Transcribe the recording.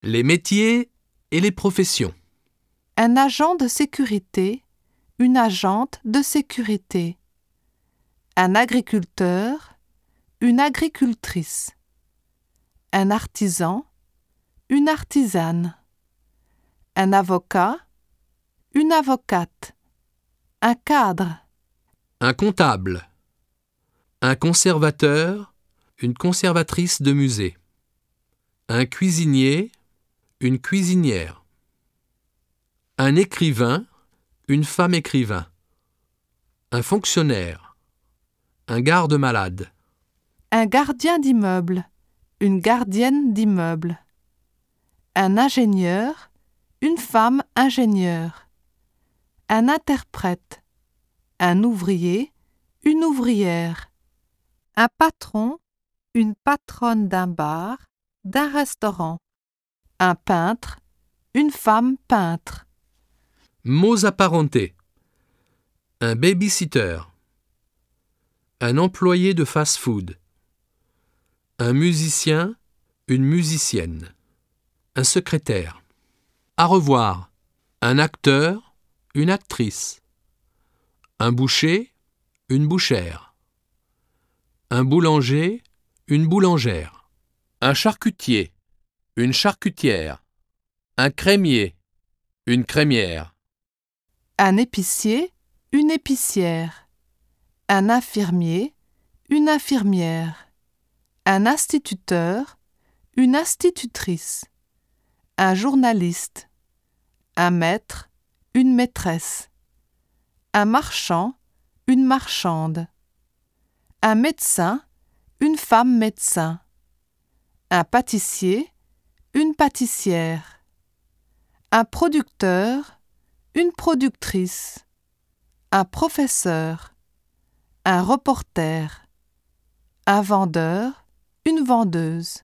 Les métiers et les professions. Un agent de sécurité, une agente de sécurité. Un agriculteur, une agricultrice. Un artisan, une artisane. Un avocat, une avocate. Un cadre. Un comptable. Un conservateur, une conservatrice de musée. Un cuisinier, une cuisinière. Un écrivain, une femme écrivain. Un fonctionnaire. Un garde-malade. Un gardien d'immeuble, une gardienne d'immeuble. Un ingénieur, une femme ingénieure. Un interprète, un ouvrier, une ouvrière. Un patron, une patronne d'un bar, d'un restaurant. Un peintre, une femme peintre. Mots apparentés. Un baby-sitter. Un employé de fast-food. Un musicien, une musicienne. Un secrétaire. Au revoir. Un acteur, une actrice. Un boucher, une bouchère. Un boulanger, une boulangère. Un charcutier, une charcutière. Un crémier, une crémière. Un épicier, une épicière. Un infirmier, une infirmière. Un instituteur, une institutrice. Un journaliste. Un maître, une maîtresse. Un marchand, une marchande. Un médecin, une femme médecin. Un pâtissier, une pâtissière. Un producteur, une productrice. Un professeur. Un reporter. Un vendeur, une vendeuse.